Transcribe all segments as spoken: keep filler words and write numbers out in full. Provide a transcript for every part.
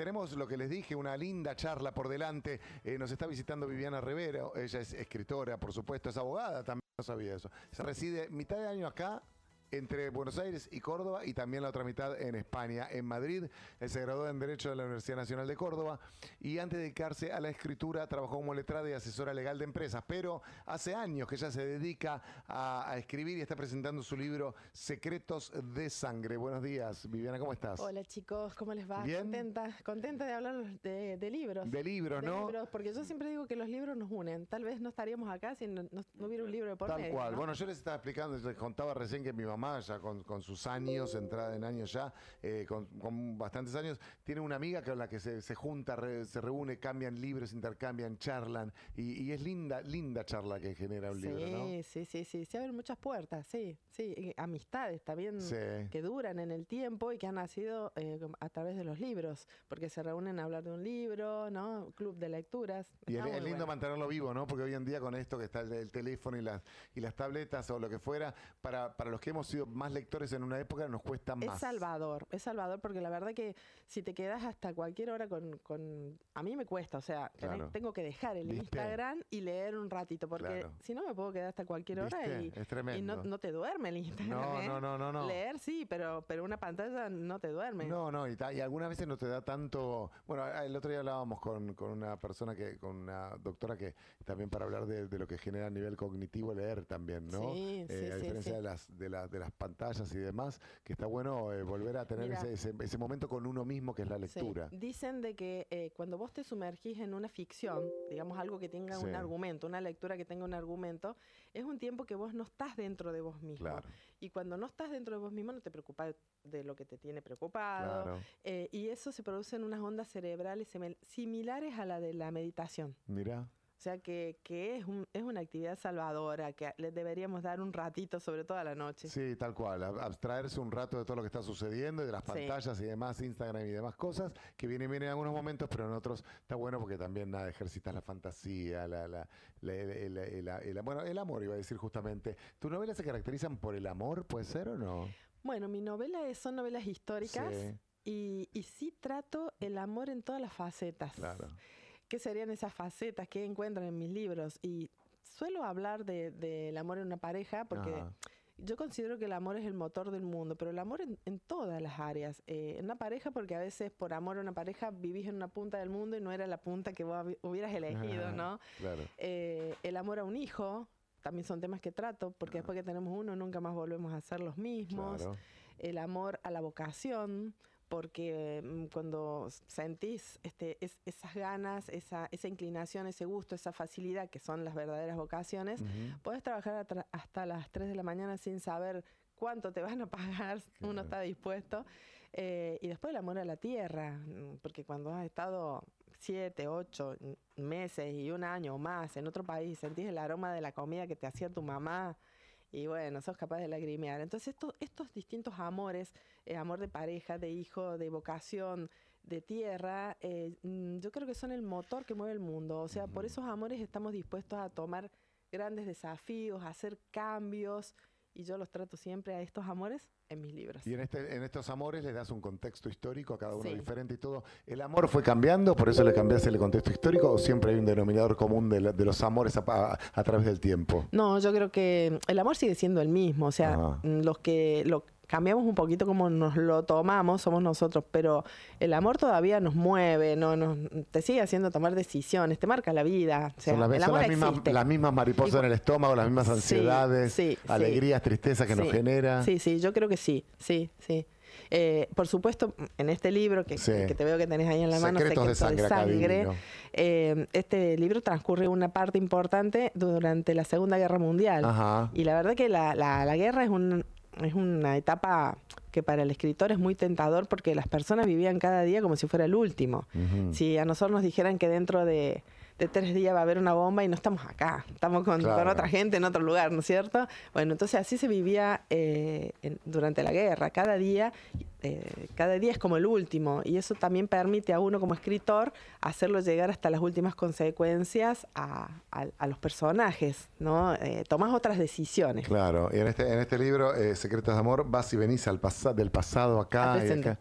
tenemos lo que les dije, una linda charla por delante. Eh, nos está visitando Viviana Rivero. Ella es escritora, por supuesto, es abogada, también no sabía eso. Se reside mitad de año acá, entre Buenos Aires y Córdoba, y también la otra mitad en España, en Madrid. Él se graduó en Derecho de la Universidad Nacional de Córdoba y antes de dedicarse a la escritura trabajó como letrada y asesora legal de empresas, pero hace años que ella se dedica a, a escribir y está presentando su libro Secretos de Sangre. Buenos días, Viviana, ¿cómo estás? Hola chicos, ¿cómo les va? ¿Bien? Contenta, contenta de hablar de, de libros. De libros, de ¿no? libros, porque yo siempre digo que los libros nos unen. Tal vez no estaríamos acá si no, no, no hubiera un libro de por Tal medio, cual. ¿no? Bueno, yo les estaba explicando, les contaba recién que mi mamá, ya con, con sus años, entrada en años ya, eh, con, con bastantes años, tiene una amiga con la que se, se junta, re, se reúne, cambian libros, intercambian, charlan, y, y es linda, linda charla que genera un sí, libro, ¿no? Sí, sí, sí, se abren muchas puertas, sí, sí. Y amistades también Sí. que duran en el tiempo y que han nacido eh, a través de los libros, porque se reúnen a hablar de un libro, ¿no? Club de lecturas. Y es, Está es muy lindo bueno. mantenerlo vivo, ¿no? Porque hoy en día con esto que está el, el teléfono y las, y las tabletas o lo que fuera, para, para los que hemos sido más lectores en una época nos cuesta más. Es salvador, es salvador porque la verdad que si te quedas hasta cualquier hora con... con a mí me cuesta, o sea, tenés- Claro. tengo que dejar el ¿Viste? Instagram y leer un ratito, porque Claro. si no me puedo quedar hasta cualquier hora ¿Viste? y, Es y tremendo. no, no te duerme el Instagram. No, ¿eh? no, no, no, no. Leer sí, pero, pero una pantalla no te duerme. No, no, y, ta- y algunas veces no te da tanto. Bueno, el otro día hablábamos con, con una persona que, con una doctora que también para hablar de, de lo que genera a nivel cognitivo leer también, ¿no? Sí, Eh, sí, a sí, diferencia sí. de las, de las, de las pantallas y demás, que está bueno eh, volver a tener Mira. ese, ese, ese momento con uno mismo que es la Sí. lectura. Dicen de que eh, cuando vos te sumergís en una ficción, digamos algo que tenga Sí. un argumento, una lectura que tenga un argumento, es un tiempo que vos no estás dentro de vos mismo. Claro, Y cuando no estás dentro de vos mismo no te preocupas de lo que te tiene preocupado. claro. Eh, y eso se produce en unas ondas cerebrales simil- similares a la de la meditación. Mirá. O sea que, que es, un, es una actividad salvadora, que le deberíamos dar un ratito, sobre todo a la noche. Sí, tal cual. ab- Abstraerse un rato de todo lo que está sucediendo y de las Sí. pantallas y demás, Instagram y demás cosas, que vienen bien en algunos momentos, pero en otros está bueno porque también nada, ejercitas la fantasía, la, la, la- el, el- el- el- bueno, el amor iba a decir justamente. ¿Tus novelas se caracterizan por el amor, puede ser o no? Bueno, mi novela es- son novelas históricas Sí. y, y sí trato el amor en todas las facetas. Claro. ¿Qué serían esas facetas que encuentran en mis libros? Y suelo hablar de- del amor en una pareja porque Ajá. yo considero que el amor es el motor del mundo, pero el amor en, en todas las áreas. Eh, en una pareja, porque a veces por amor a una pareja vivís en una punta del mundo y no era la punta que vos habi- hubieras elegido, ¿no? Claro. Eh, el amor a un hijo, también son temas que trato, porque después que tenemos uno nunca más volvemos a ser los mismos. Claro. El amor a la vocación, porque mm, cuando sentís este, es- esas ganas, esa, esa inclinación, ese gusto, esa facilidad, que son las verdaderas vocaciones, Ujú. podés trabajar atra- hasta las tres de la mañana sin saber cuánto te van a pagar, uno Claro. está dispuesto. Eh, y después el amor a la tierra, mm, porque cuando has estado siete, ocho mm, meses y un año o más en otro país, sentís el aroma de la comida que te hacía tu mamá, y bueno, sos capaz de lagrimear. Entonces estos, estos distintos amores, eh, amor de pareja, de hijo, de vocación, de tierra, eh, mm, yo creo que son el motor que mueve el mundo. O sea, por Ujú. esos amores estamos dispuestos a tomar grandes desafíos, a hacer cambios, y yo los trato siempre a estos amores en mis libros. Y en, este, en estos amores le das un contexto histórico a cada uno Sí. diferente y todo. ¿El amor fue cambiando, por eso le cambiaste el contexto histórico o siempre hay un denominador común de, la- de los amores a, a- a través del tiempo? No, yo creo que el amor sigue siendo el mismo. O sea, Ajá. mm, los que lo cambiamos un poquito como nos lo tomamos, somos nosotros, pero el amor todavía nos mueve, no nos, te sigue haciendo tomar decisiones, te marca la vida. O sea, son las, el son amor las mismas, existe. las mismas mariposas Y- en el estómago, las mismas Sí, ansiedades, sí, sí. alegrías, tristezas que nos Sí, genera. Sí, sí, yo creo que sí, sí, sí. Eh, por supuesto, en este libro que, Sí. que te veo que tenés ahí en la mano, Secretos de Secretos Sangre, acá divino. eh, este libro transcurre una parte importante durante la Segunda Guerra Mundial. Ajá. Y la verdad que la, la, la guerra es, un, es una etapa que para el escritor es muy tentador porque las personas vivían cada día como si fuera el último. Ujú. Si a nosotros nos dijeran que dentro de, de tres días va a haber una bomba y no estamos acá, estamos con, Claro. con otra gente en otro lugar, ¿no es cierto? Bueno, entonces así se vivía eh, en- durante la guerra. Cada día, eh, cada día es como el último y eso también permite a uno como escritor hacerlo llegar hasta las últimas consecuencias a, a- a los personajes, ¿no? Eh, tomás otras decisiones. Claro, y en este, en este libro, eh, Secretos de Amor, vas y venís al pasa- del pasado acá Al y presente. acá.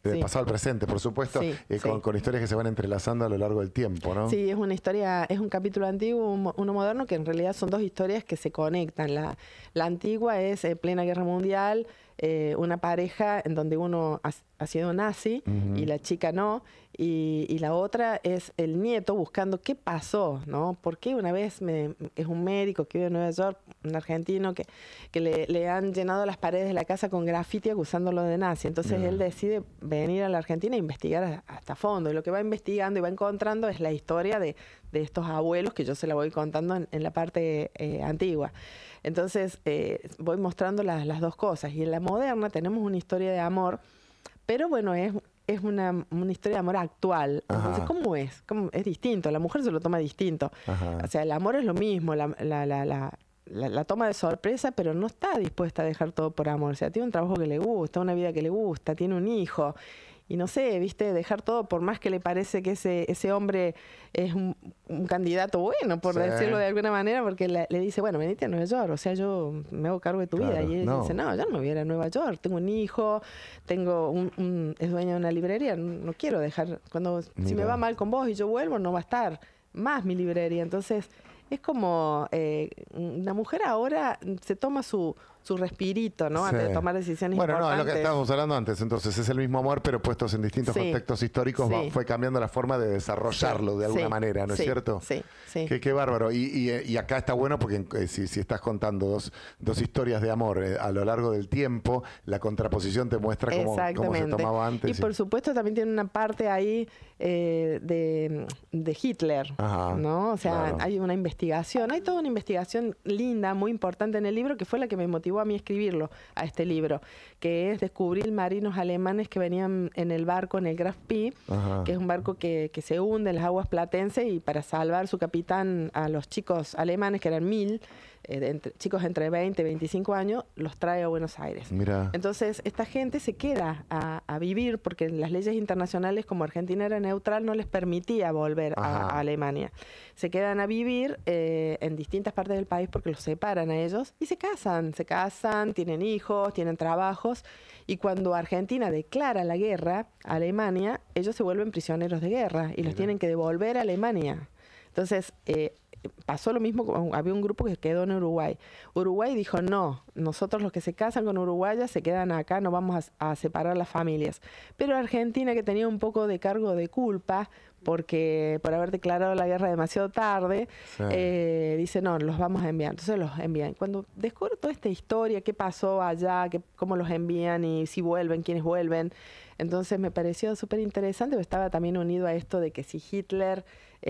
del sí. pasado al presente, por supuesto, Sí, eh, con, sí. con historias que se van entrelazando a lo largo del tiempo, ¿no? Sí, es una historia, es un capítulo antiguo, un mo- uno moderno, que en realidad son dos historias que se conectan. La, la antigua es eh, plena guerra mundial, eh, una pareja en donde uno ha, ha sido nazi Ujú. y la chica no, y, y la otra es el nieto buscando qué pasó, ¿no? ¿Por qué una vez me, es un médico que vive en Nueva York, un argentino, que, que le, le han llenado las paredes de la casa con grafiti acusándolo de nazi? Entonces Mira. él decide venir a la Argentina e investigar a- hasta fondo, y lo que va investigando y va encontrando es la historia de, de estos abuelos, que yo se la voy contando en, en la parte eh, antigua. Entonces eh, voy mostrando las, las dos cosas, y en la moderna tenemos una historia de amor, pero bueno, es, es una, una historia de amor actual. Entonces, Ajá. ¿cómo es? ¿Cómo? Es distinto, la mujer se lo toma distinto. Ajá. O sea, el amor es lo mismo, la, la, la, la, la- la toma de sorpresa, pero no está dispuesta a dejar todo por amor. O sea, tiene un trabajo que le gusta, una vida que le gusta, tiene un hijo. Y no sé, viste, dejar todo, por más que le parece que ese, ese hombre es un, un candidato bueno, por Sí. decirlo de alguna manera, porque le, le dice, bueno, venite a Nueva York, o sea, yo me hago cargo de tu vida. Claro, Y ella no. dice, no, yo no me voy a ir a Nueva York, tengo un hijo, tengo un, un- es dueño de una librería, no, no quiero dejar, cuando si me Mira. va mal con vos y yo vuelvo, no va a estar más mi librería. Entonces, es como eh, una mujer ahora se toma su, su respirito, ¿no? Antes Sí. de tomar decisiones Bueno, no, es importantes. lo que estábamos hablando antes, entonces es el mismo amor, pero puestos en distintos Sí. contextos históricos, va- Sí. fue cambiando la forma de desarrollarlo de alguna Sí, manera, ¿no sí, es cierto? Sí, sí. Qué, qué bárbaro. Y, y, eh, y acá está bueno porque eh, si, si estás contando dos, dos historias de amor eh, a lo largo del tiempo, la contraposición te muestra cómo, cómo se Exactamente. tomaba antes. Y por supuesto también tiene una parte ahí eh, de, de Hitler, Ajá, ¿no? O sea, claro. hay una investigación, hay toda una investigación linda, muy importante en el libro, que fue la que me motivó a mí a escribirlo, a este libro, que es descubrir marinos alemanes que venían en el barco, en el Graf Spee, Ajá. que es un barco que, que se hunde en las aguas platenses, y para salvar su capitán a los chicos alemanes, que eran mil, eh, de entre- chicos entre veinte y veinticinco años, los trae a Buenos Aires. Mira. Entonces, esta gente se queda a, a vivir, porque las leyes internacionales, como Argentina era neutral, no les permitía volver a, Ajá. a Alemania. Se quedan a vivir eh, en distintas partes del país porque los separan a ellos, y se casan, se casan, tienen hijos, tienen trabajos, y cuando Argentina declara la guerra a Alemania, ellos se vuelven prisioneros de guerra y los Mira. tienen que devolver a Alemania. Entonces, eh, pasó lo mismo, con- había un grupo que quedó en Uruguay. Uruguay dijo, no, nosotros los que se casan con uruguayas se quedan acá, no vamos a, a separar las familias. Pero Argentina, que tenía un poco de cargo de culpa, porque por haber declarado la guerra demasiado tarde, Sí. eh, dice, no, los vamos a enviar. Entonces los envían. Cuando descubro toda esta historia, qué pasó allá, qué, cómo los envían y si vuelven, quiénes vuelven, entonces me pareció súper interesante, porque estaba también unido a esto de que si Hitler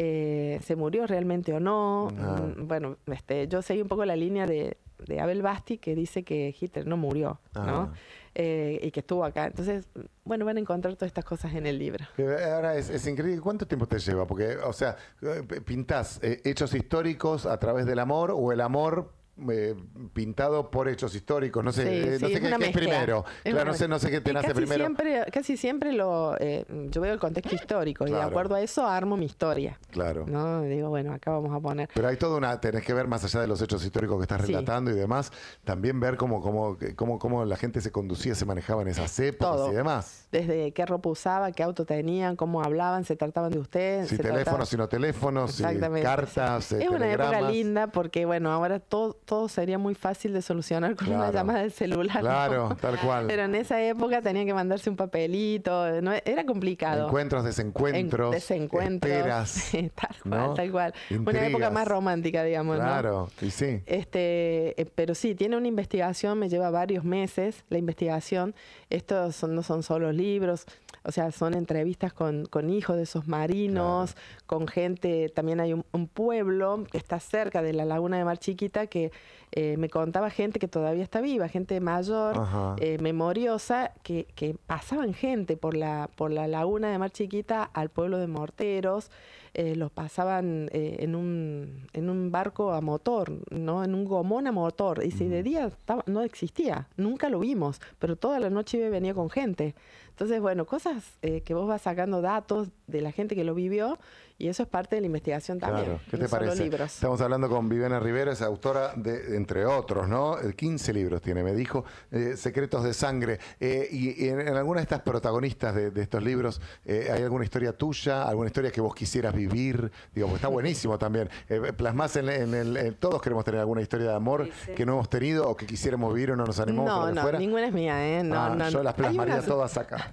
eh, se murió realmente o no. Ah. Mm, Bueno, este, yo seguí un poco la línea de, de Abel Basti, que dice que Hitler no murió, ¿no? Ah. Eh, y que estuvo acá. Entonces, bueno, van a encontrar todas estas cosas en el libro. Que ahora es, es increíble. ¿Cuánto tiempo te lleva? Porque, o sea, eh, pintás eh, hechos históricos a través del amor o el amor eh, pintado por hechos históricos. No sé, Sí, eh, no sí, sé es qué, una qué es mezcla. primero. Es Claro, una no sé, no sé qué te Y nace casi primero. siempre, casi siempre lo, eh, yo veo el contexto histórico y de Claro. acuerdo a eso armo mi historia. Claro. ¿No? Digo, bueno, acá vamos a poner. Pero hay toda una, tenés que ver más allá de los hechos históricos que estás Sí. relatando y demás, también ver cómo, cómo, cómo, cómo la gente se conducía, se manejaba en esas épocas Todo. y demás. Desde qué ropa usaba, qué auto tenían, cómo hablaban, se trataban de usted. Si se teléfonos, trataba- si no teléfonos, si Exactamente, cartas, sí. eh, Es una época telegramas. linda porque, bueno, ahora todo, todo sería muy fácil de solucionar con una Claro. llamada de celular. ¿no? Claro, tal cual. Pero en esa época tenían que mandarse un papelito, no, era complicado. Encuentros, En- desencuentros, desencuentros, esperas. sí, tal cual, ¿no? tal cual. Una época Intrigas. más romántica, digamos, ¿no? Claro, y sí. Este, eh, pero sí, tiene una investigación, me lleva varios meses la investigación. Estos son- no son solo libros, o sea, son entrevistas con, con hijos de esos marinos, con gente, también hay un, un pueblo que está cerca de la laguna de Mar Chiquita que eh, me contaba gente que todavía está viva, gente mayor, Ajá. eh, memoriosa, que, que pasaban gente por la, por la laguna de Mar Chiquita al pueblo de Morteros, eh, los pasaban eh, en, un, en un barco a motor, ¿no? En un gomón a motor. Y si de día estaba- no existía, nunca lo vimos, pero toda la noche iba y venía con gente. Entonces, bueno, cosas eh, que vos vas sacando datos de la gente que lo vivió, y eso es parte de la investigación también. Claro, ¿qué no te solo parece? libros. Estamos hablando con Viviana Rivera, es autora de donde, entre otros, ¿no? quince libros tiene, me dijo, eh, Secretos de Sangre. Eh, y, y en, en alguna de estas protagonistas de, de estos libros, eh, ¿hay alguna historia tuya? ¿Alguna historia que vos quisieras vivir? Digo, pues está buenísimo también. Eh, plasmás en, en el... En, todos queremos tener alguna historia de amor sí, sí. que no hemos tenido o que quisiéramos vivir o no nos animamos no, a lo que no, fuera. ninguna es mía, ¿eh? No, ah, no, yo las plasmaría unas... todas acá.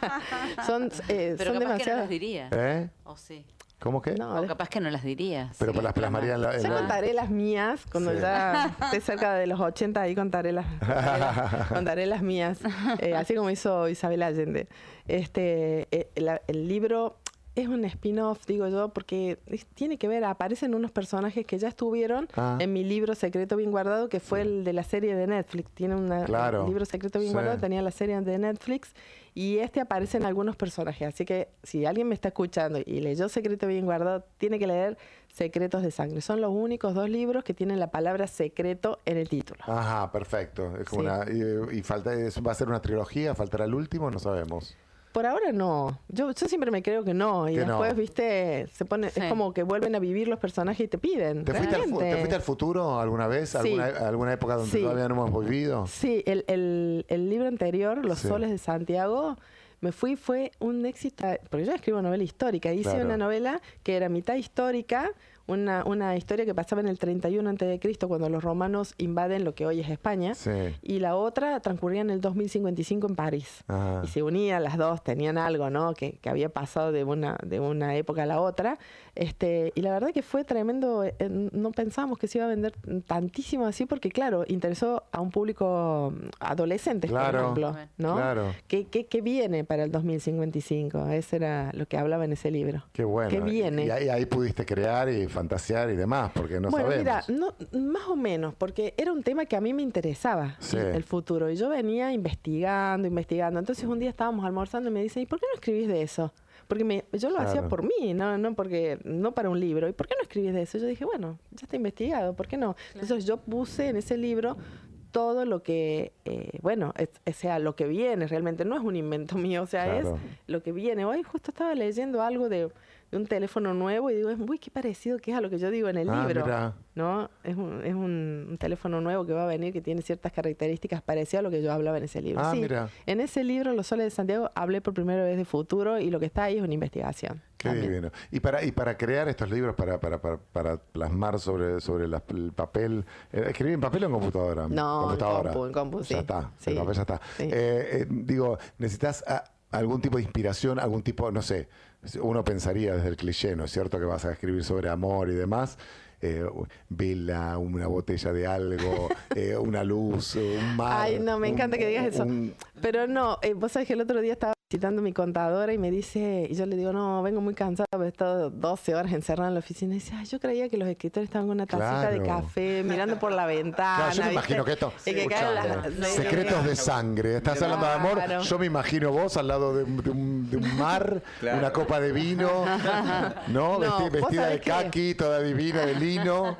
son, eh, Pero son capaz demasiadas... que no las dirías. ¿Eh? ¿O sí? ¿Cómo que? No, o capaz que no las dirías. Pero sí, las plasmaría en la... En Yo la... contaré las mías, cuando sí. ya esté cerca de los ochenta, ahí contaré las, contaré las, contaré las mías, eh, así como hizo Isabel Allende. Este, eh, la, el libro es un spin-off, digo yo, porque es, tiene que ver, aparecen unos personajes que ya estuvieron ah. en mi libro Secreto Bien Guardado, que fue sí. el de la serie de Netflix. Tiene una, claro. un libro Secreto Bien sí. Guardado, tenía la serie de Netflix, y este aparecen algunos personajes. Así que si alguien me está escuchando y leyó Secreto Bien Guardado, tiene que leer Secretos de Sangre. Son los únicos dos libros que tienen la palabra secreto en el título. Ajá, perfecto. Es como sí. una, y, y falta, ¿va a ser una trilogía? ¿Faltará el último? No sabemos. Por ahora no. Yo, yo siempre me creo que no. Y que después, no. viste, se pone, sí. es como que vuelven a vivir los personajes y te piden. ¿Te fuiste, al, ¿Te fuiste al futuro alguna vez? Sí. ¿Alguna, ¿Alguna época donde sí. todavía no hemos vivido? Sí, el, el, el libro anterior, Los sí. Soles de Santiago, me fui, fue un éxito, porque yo escribo novela histórica. Hice claro. una novela que era mitad histórica, Una, una historia que pasaba en el treinta y uno antes de Cristo, cuando los romanos invaden lo que hoy es España, sí. y la otra transcurría en el dos mil cincuenta y cinco en París. Ajá. Y se unían las dos, tenían algo, ¿no? Que, que había pasado de una, de una época a la otra. Este, y la verdad que fue tremendo. Eh, no pensábamos que se iba a vender tantísimo así, porque claro, interesó a un público adolescente, claro, por ejemplo, ¿no? Claro. ¿Qué, qué, ¿Qué viene para el dos mil cincuenta y cinco? Eso era lo que hablaba en ese libro. Qué bueno. ¿Qué viene? Y ahí, ahí pudiste crear y fantasear y demás, porque no bueno, sabemos. Mira, no, más o menos, porque era un tema que a mí me interesaba, sí. el futuro. Y yo venía investigando, investigando. Entonces un día estábamos almorzando y me dicen, ¿y por qué no escribís de eso? Porque me, yo lo claro. hacía por mí, no, no porque no para un libro. ¿Y por qué no escribís de eso? Yo dije, bueno, ya está investigado, ¿por qué no? Claro. Entonces yo puse en ese libro todo lo que, eh, bueno, es, o sea, lo que viene realmente. No es un invento mío, o sea, claro. es lo que viene. Hoy justo estaba leyendo algo de... de un teléfono nuevo y digo, uy, qué parecido que es a lo que yo digo en el ah, libro, mira. ¿no? Es, un, es un, un teléfono nuevo que va a venir que tiene ciertas características parecidas a lo que yo hablaba en ese libro. Ah, sí, mira. En ese libro, Los Soles de Santiago, hablé por primera vez de futuro y lo que está ahí es una investigación. Qué también. divino. Y para y para crear estos libros, para para, para, para plasmar sobre sobre la, el papel, eh, ¿escribir en papel o en computadora? No, computadora. en compu, en compu, sí. Ya está, sí. el papel ya está. Sí. Eh, eh, digo, necesitas a, algún tipo de inspiración, algún tipo, no sé, uno pensaría desde el cliché, ¿no es cierto?, que vas a escribir sobre amor y demás. Eh, vela, una botella de algo, eh, una luz, un mar. Ay, no, me un, encanta que digas eso. Un... Pero no, eh, vos sabés que el otro día estaba visitando a mi contadora y me dice, y yo le digo, no, vengo muy cansada, porque he estado doce horas encerrada en la oficina. Y dice, ay, yo creía que los escritores estaban con una tacita claro. de café, mirando por la ventana. Claro, yo me ¿viste? imagino que esto... Y que caen las- no, secretos de sangre. Estás claro. hablando de amor. Yo me imagino vos al lado de, de, un, de un mar, claro. una copa de vino, ¿no? No, Vesti, vestida de kaki, toda divina, de lino.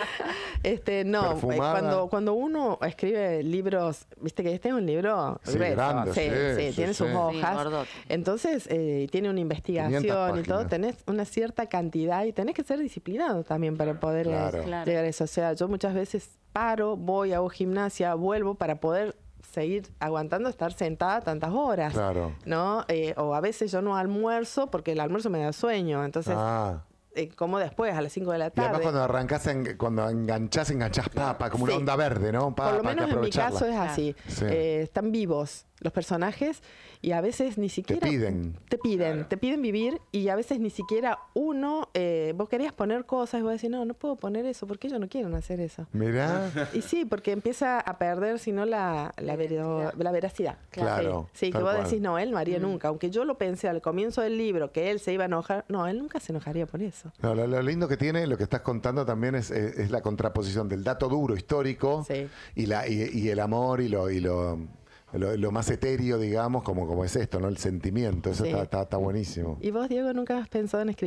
Este, no, perfumada. cuando, cuando uno escribe libros, viste que este es un libro sí, grueso, grande, sí, sí, sí, sí, tiene sí. sus hojas. Sí, entonces, eh, tiene una investigación y todo, tenés una cierta cantidad y tenés que ser disciplinado también para poder claro. eh, Claro. llegar a eso. O sea, yo muchas veces paro, voy, hago gimnasia, vuelvo para poder seguir aguantando estar sentada tantas horas, Claro. ¿no? Eh, o a veces yo no almuerzo porque el almuerzo me da sueño, entonces... Ah. Eh, como después, a las cinco de la Y tarde. además cuando arrancás, en, cuando enganchás, enganchás papa, como Sí. una onda verde, ¿no? Pa, Por lo pa, menos que en mi aprovecharla. caso es así. Sí. Eh, están vivos los personajes y a veces ni siquiera... Te piden. Te piden, claro. te piden vivir y a veces ni siquiera uno... Eh, vos querías poner cosas y vos decís, no, no puedo poner eso porque ellos no quieren hacer eso. Mirá. Y sí, porque empieza a perder, si no, la, la, vero- la veracidad. Claro, Sí, sí, que tal vos cual. decís, no, él no haría Mm. nunca. Aunque yo lo pensé al comienzo del libro, que él se iba a enojar, no, él nunca se enojaría por eso. No, lo, lo lindo que tiene, lo que estás contando también es, es, es la contraposición del dato duro histórico Sí. y, la, y, y el amor y lo... Y lo Lo, lo más etéreo, digamos, como, como es esto, ¿no? El sentimiento, eso Sí. está, está, está buenísimo. ¿Y vos, Diego, nunca has pensado en escribir?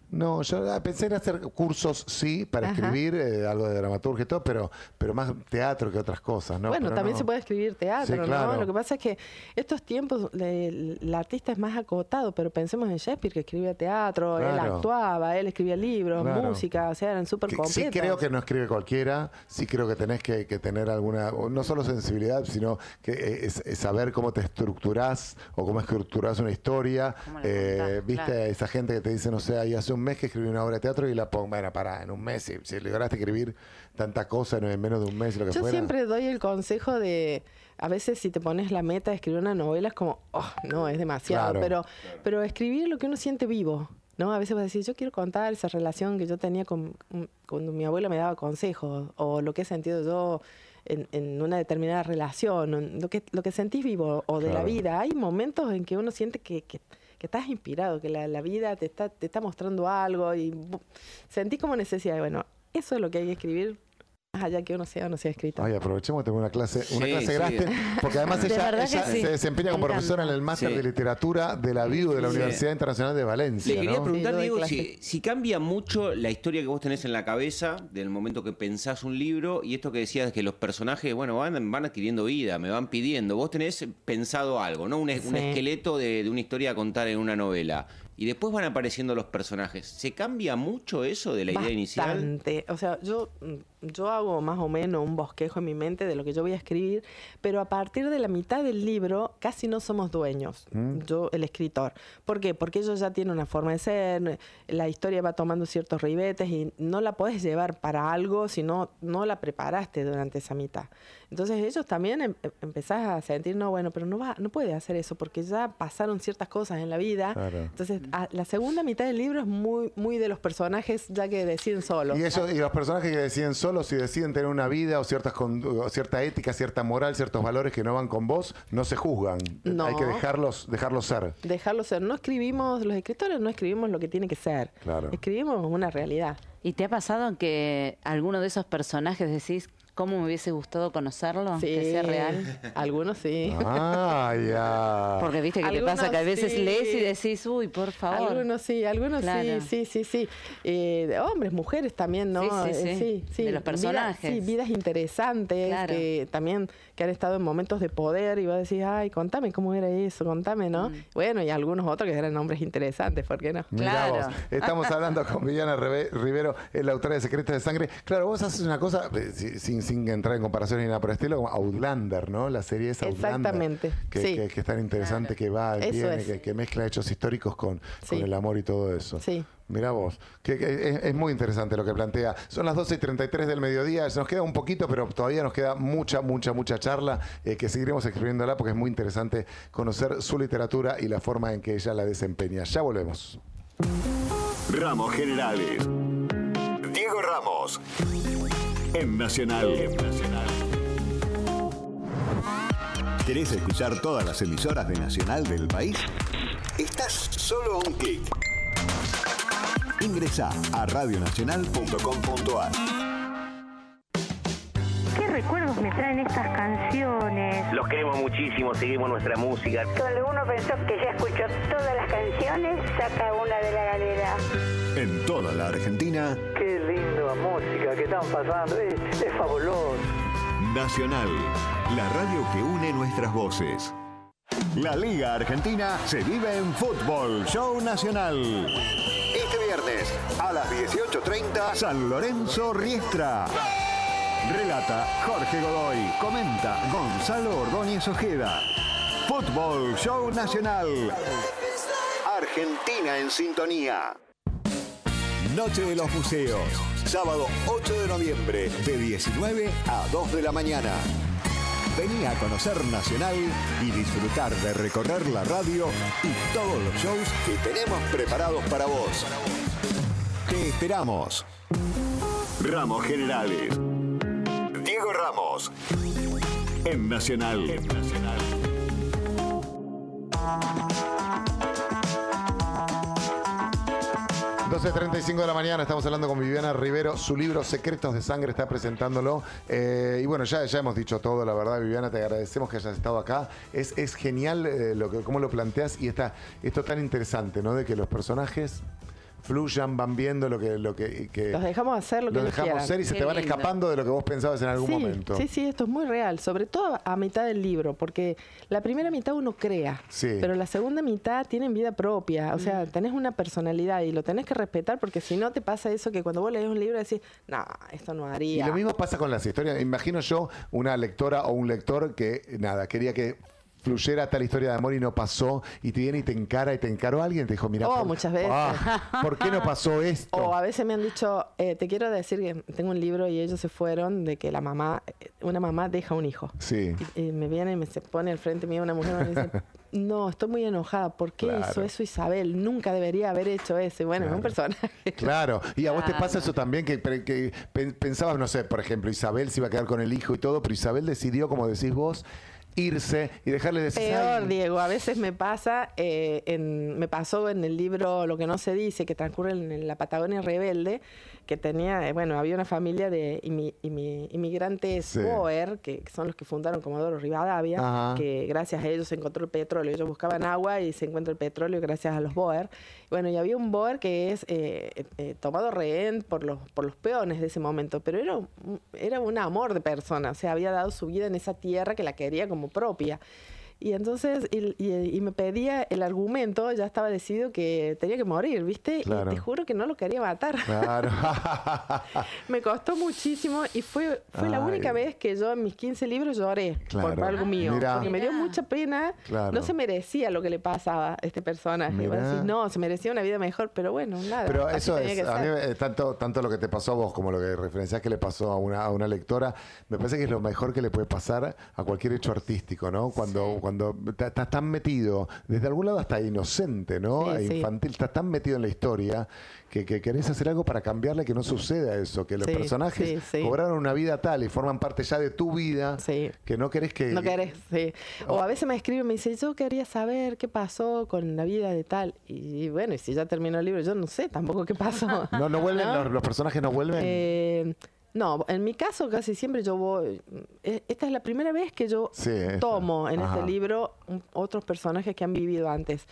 No, yo pensé en hacer cursos, sí, para Ajá. escribir, eh, algo de dramaturgia y todo, pero, pero más teatro que otras cosas, ¿no? Bueno, Pero también no. se puede escribir teatro, Sí, claro. ¿no? Lo que pasa es que estos tiempos le- el artista es más acotado, pero pensemos en Shakespeare, que escribía teatro, él Claro. actuaba, él escribía libros, Claro. música, o sea, eran súper Que completos. sí creo que no escribe cualquiera, sí creo que tenés que, que tener alguna, o no solo sensibilidad, sino que eh, es, es saber cómo te estructurás o cómo estructurás una historia. Cómo la Eh, contás, Viste claro. a esa gente que te dice, no sé, ahí hace un mes que escribí una obra de teatro y la pongo, bueno, pará, en un mes, si, si lograste escribir tanta cosa en menos de un mes y lo que Yo fuera. siempre doy el consejo de, a veces si te pones la meta de escribir una novela es como, oh, no, es demasiado, Claro. pero, pero escribir lo que uno siente vivo, ¿no? A veces vas a decir, yo quiero contar esa relación que yo tenía con, cuando mi abuela me daba consejos, o lo que he sentido yo en, en una determinada relación, o lo que, lo que sentís vivo, o de la Claro. vida. Hay momentos en que uno siente que, que, que estás inspirado, que la, la vida te está, te está mostrando algo y bu- sentís como necesidad. de, Bueno, eso es lo que hay que escribir, más allá que uno sea o no sea escritor. Ay, aprovechemos que tengo una clase, una Sí, clase sí. gratis, porque además De ella, verdad que ella sí. se desempeña Me como profesora en encanta. el máster Sí. de literatura de la V I U de la Sí. Universidad Internacional de Valencia, Le quería ¿no? preguntar, Sí, yo doy Diego, clase. si, si cambia mucho la historia que vos tenés en la cabeza del momento que pensás un libro y esto que decías que los personajes, bueno, van, van adquiriendo vida, me van pidiendo. Vos tenés pensado algo, ¿no? Un, es- un Sí. esqueleto de, de una historia a contar en una novela. Y después van apareciendo los personajes. ¿Se cambia mucho eso de la idea inicial? Bastante. O sea, yo, yo hago más o menos un bosquejo en mi mente de lo que yo voy a escribir, pero a partir de la mitad del libro casi no somos dueños, Mm. yo, el escritor. ¿Por qué? Porque ellos ya tienen una forma de ser, la historia va tomando ciertos ribetes y no la podés llevar para algo si no, no la preparaste durante esa mitad. Entonces ellos también em- em- empezás a sentir, no, bueno, pero no va, no puede hacer eso porque ya pasaron ciertas cosas en la vida. Claro. Entonces, a- la segunda mitad del libro es muy, muy de los personajes ya que deciden solos. Y, ellos, y los personajes que deciden solos, si deciden tener una vida o, ciertas condu- o cierta ética, cierta moral, ciertos valores que no van con vos, no se juzgan. No. Hay que dejarlos, dejarlos ser. Dejarlo ser. No escribimos, los escritores no escribimos lo que tiene que ser. Claro. Escribimos una realidad. ¿Y te ha pasado que alguno de esos personajes decís, cómo me hubiese gustado conocerlo? Sí. Que sea real. Algunos sí. Ah, ya. Porque viste que te Algunos pasa que a veces sí. lees y decís, uy, por favor. Algunos sí, algunos Claro. sí, sí, sí, sí. Eh, de hombres, mujeres también, ¿no? Sí, sí, Eh, sí. De los Vida- personajes. sí, vidas interesantes, Claro. que también que han estado en momentos de poder y vos decís, ay, contame cómo era eso, contame, ¿no? Mm. Bueno, y algunos otros que eran hombres interesantes, ¿por qué no? Mirá Claro. vos, estamos hablando con Viviana Rebe- Rivero, es la autora de Secretos de Sangre. Claro, vos haces una cosa, eh, si- sin, sin entrar en comparación ni nada por el estilo, como Outlander, ¿no? La serie es Outlander. Exactamente, Que, sí. que- que es tan interesante, que va, Eso viene, es. que, que mezcla hechos históricos con, con Sí. el amor y todo eso. Sí. Mirá vos, que, que es, es muy interesante lo que plantea. Son las doce y treinta y tres del mediodía, se nos queda un poquito, pero todavía nos queda mucha, mucha, mucha charla eh, que seguiremos escribiéndola porque es muy interesante conocer su literatura y la forma en que ella la desempeña. Ya volvemos. Ramos Generales. Diego Ramos. En Nacional. En Nacional. ¿Querés escuchar todas las emisoras de Nacional del país? Estás solo a un clic. Ingresá a radionacional punto com punto a r. ¿Qué recuerdos me traen estas canciones? Los queremos muchísimo, seguimos nuestra música. Cuando uno pensó que ya escuchó todas las canciones, saca una de la galera. En toda la Argentina, Qué linda música que están pasando, es, es fabuloso. Nacional, la radio que une nuestras voces. La Liga Argentina se vive en Fútbol Show Nacional. Este viernes a las dieciocho treinta, San Lorenzo Riestra. Relata Jorge Godoy. Comenta Gonzalo Ordóñez Ojeda. Fútbol Show Nacional. Argentina en sintonía. Noche de los Museos. Sábado ocho de noviembre, de diecinueve a dos de la mañana. Vení a conocer Nacional y disfrutar de recorrer la radio y todos los shows que tenemos preparados para vos. Te esperamos. Ramos Generales. Diego Ramos. En Nacional. En Nacional. doce y treinta y cinco de la mañana, estamos hablando con Viviana Rivero. Su libro Secretos de Sangre está presentándolo. Eh, y bueno, ya, ya hemos dicho todo, la verdad, Viviana, te agradecemos que hayas estado acá. Es, es genial eh, lo que, cómo lo planteas y está, esto tan interesante, ¿no? De que los personajes fluyan, van viendo lo que... Lo que, que los dejamos hacer lo que los ellos dejamos quieran. ser y se Qué te van lindo. escapando de lo que vos pensabas en algún sí, momento. Sí, sí, esto es muy real, sobre todo a mitad del libro, porque la primera mitad uno crea, Sí. pero la segunda mitad tienen vida propia, o sea, tenés una personalidad y lo tenés que respetar, porque si no te pasa eso que cuando vos lees un libro decís, no, esto no Y haría. lo mismo pasa con las historias. Imagino yo una lectora o un lector que, nada, quería que fluyera tal historia de amor y no pasó, y te viene y te encara y te encaró alguien y te dijo, mira, Oh, por, muchas veces. ah, ¿por qué no pasó esto? O a veces me han dicho, eh, te quiero decir que tengo un libro y ellos se fueron de que la mamá, una mamá deja un hijo. Sí. Y, y me viene y me se pone al frente mío una mujer y me dice, no, estoy muy enojada. ¿Por qué Claro. hizo eso Isabel? Nunca debería haber hecho eso. Y bueno, es un Claro. personaje. Claro, y a vos te Claro. pasa eso también, que, que pen- pensabas, no sé, por ejemplo, Isabel se iba a quedar con el hijo y todo, pero Isabel decidió, como decís vos, irse y dejarle decir... Peor, "Ay, Diego. A veces me pasa, eh, en, me pasó en el libro Lo que no se dice, que transcurre en, en la Patagonia Rebelde, que tenía, eh, bueno, había una familia de imi- imi- inmigrantes Sí. Boer, que, que son los que fundaron Comodoro Rivadavia, Ajá. que gracias a ellos se encontró el petróleo. Ellos buscaban agua y se encuentra el petróleo gracias a los Boer. Bueno, y había un Boer que es eh, eh, tomado rehén por los, por los peones de ese momento, pero era, un- era un amor de persona, o sea, había dado su vida en esa tierra que la quería como propia. Y entonces, y, y- y me pedía el argumento, ya estaba decidido que tenía que morir, ¿viste? Claro. Y te juro que no lo quería matar. Claro. Me costó muchísimo y fue, fue la Ay. única vez que yo en mis quince libros lloré Claro. por algo mío. Mirá. Porque me dio Mirá. mucha pena. Claro. No se merecía lo que le pasaba a este personaje. Y vos Mirá. decís, no, se merecía una vida mejor, pero bueno, nada. Pero así eso tenía es, que a mí, ser. eh, tanto, tanto lo que te pasó a vos como lo que referenciás que le pasó a una, a una lectora, me parece que es lo mejor que le puede pasar a cualquier hecho artístico, ¿no? Cuando, cuando ta- estás tan metido, desde algún lado hasta inocente, ¿no? Sí, E sí. infantil, estás tan metido en la historia que, que querés hacer algo para cambiarle que no suceda eso, que los Sí, personajes sí, sí. cobraron una vida tal y forman parte ya de tu vida Sí. que no querés que... No querés, sí. Oh. O a veces me escribe y me dice, yo quería saber qué pasó con la vida de tal. Y bueno, y si ya terminó el libro, yo no sé tampoco qué pasó. No, no vuelven, ¿No? Los, los personajes no vuelven. Eh, no, en mi caso casi siempre yo voy... eh, Esta es la primera vez que yo Sí, esta. tomo en Ajá. este libro un- otros personajes que han vivido antes.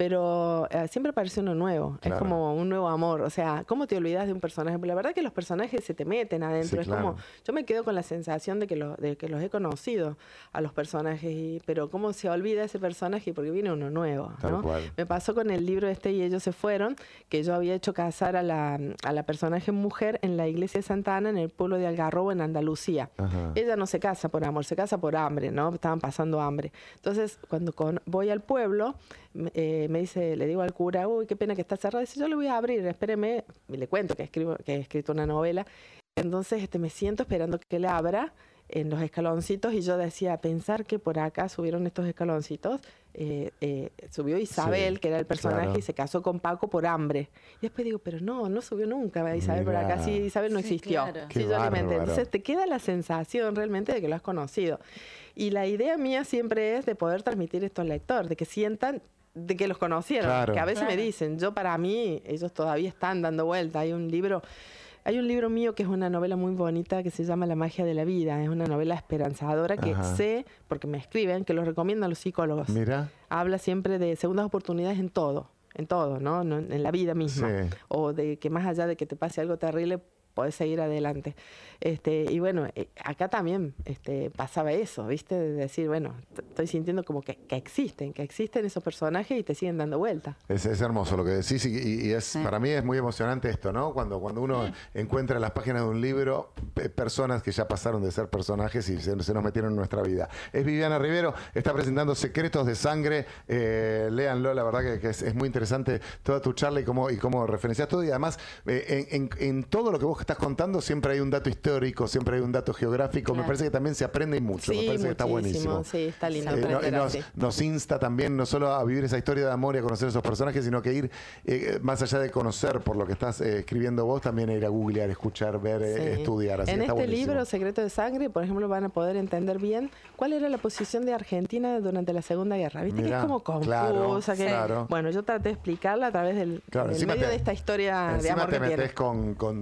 Pero eh, siempre aparece uno nuevo. Claro. Es como un nuevo amor. O sea, ¿cómo te olvidas de un personaje? Porque la verdad que los personajes se te meten adentro. Sí, es claro. como... Yo me quedo con la sensación de que, lo- de que los he conocido a los personajes. y- pero ¿cómo se olvida ese personaje? Porque viene uno nuevo. Tal ¿no? cual. Me pasó con el libro este Y ellos se fueron, que yo había hecho casar a la, a la personaje mujer en la iglesia de Santa Ana, en el pueblo de Algarrobo, en Andalucía. Ajá. Ella no se casa por amor, se casa por hambre, ¿no? Estaban pasando hambre. Entonces, cuando con- voy al pueblo, m- eh, me dice, le digo al cura, uy, qué pena que está cerrado. Dice, yo le voy a abrir, espéreme. Y le cuento que, escribo, que he escrito una novela. Entonces, este, me siento esperando que le abra en los escaloncitos y yo decía, pensar que por acá subieron estos escaloncitos, eh, eh, subió Isabel, Sí, que era el personaje, claro. y se casó con Paco por hambre. Y después digo, pero no, no subió nunca Isabel por acá, Mirá. sí, Isabel no Sí, existió. claro. Qué Sí, yo le inventé. bárbaro. Entonces te queda la sensación realmente de que lo has conocido. Y la idea mía siempre es de poder transmitir esto al lector, de que sientan de que los conocieron, Claro. que a veces me Claro. dicen, yo para mí, ellos todavía están dando vuelta. Hay un libro, hay un libro mío que es una novela muy bonita que se llama La magia de la vida. Es una novela esperanzadora que Ajá. sé, porque me escriben, que lo recomiendan los psicólogos. Mira. Habla siempre de segundas oportunidades en todo, en todo, ¿no? No, en la vida misma. Sí. O de que más allá de que te pase algo terrible, podés seguir adelante. Este, y bueno, eh, acá también este, pasaba eso, ¿viste? De decir, bueno, t- estoy sintiendo como que, que existen, que existen esos personajes y te siguen dando vuelta. Es, es hermoso lo que decís y, y- y es Sí. para mí es muy emocionante esto, ¿no? Cuando, cuando uno encuentra en las páginas de un libro pe- personas que ya pasaron de ser personajes y se, se nos metieron en nuestra vida. Es Viviana Rivero, está presentando Secretos de Sangre. Eh, léanlo, la verdad que, que es, es muy interesante toda tu charla y cómo, y cómo referencias todo. Y además, eh, en, en- en todo lo que vos estás contando siempre hay un dato histórico, siempre hay un dato geográfico. Me Claro. parece que también se aprende y mucho. Me parece que está buenísimo. Sí, está lindo. Eh, no- aprender y nos, así. nos insta también no solo a vivir esa historia de amor y a conocer esos personajes, sino que ir eh, más allá de conocer por lo que estás eh, escribiendo vos, también a ir a googlear, escuchar, ver, eh, Sí. estudiar. Así en que está este buenísimo. libro, Secreto de Sangre, por ejemplo, van a poder entender bien cuál era la posición de Argentina durante la Segunda Guerra. Viste Mirá, que es como claro, confusa. que, claro. Bueno, yo traté de explicarla a través del, Claro, del encima medio te- de esta historia de Encima amor te que tiene. metes con, con temas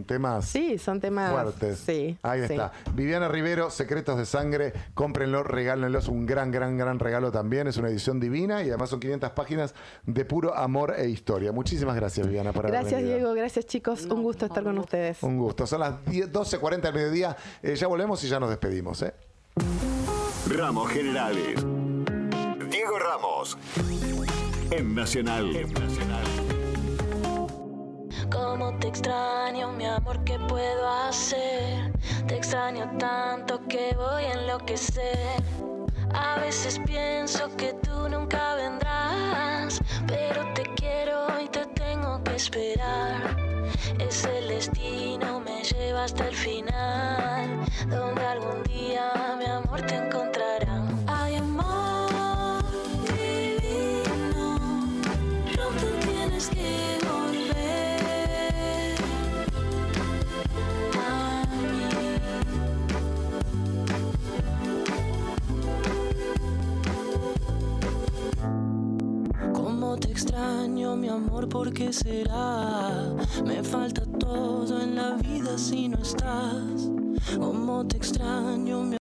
Sí, son temas fuertes. Sí. Ahí sí. está. Viviana Rivero, Secretos de Sangre. Cómprenlo, regálenlo. Es un gran, gran, gran regalo también. Es una edición divina y además son quinientas páginas de puro amor e historia. Muchísimas gracias, Viviana, por haber Gracias, venido. Diego. Gracias, chicos. Un gusto estar con ustedes. Un gusto. Son las doce cuarenta del mediodía. Eh, ya volvemos y ya nos despedimos. ¿eh? Ramos Generales. Diego Ramos. En Nacional. En Nacional. Cómo te extraño, mi amor, ¿qué puedo hacer? Te extraño tanto que voy a enloquecer. A veces pienso que tú nunca vendrás, pero te quiero y te tengo que esperar. Es el destino, me lleva hasta el final, donde algún día mi amor te encontrará. Ay, amor divino, pronto tienes que volver a mí. Cómo te extraño, mi amor, ¿por qué será? Me falta todo en la vida si no estás. Cómo te extraño, mi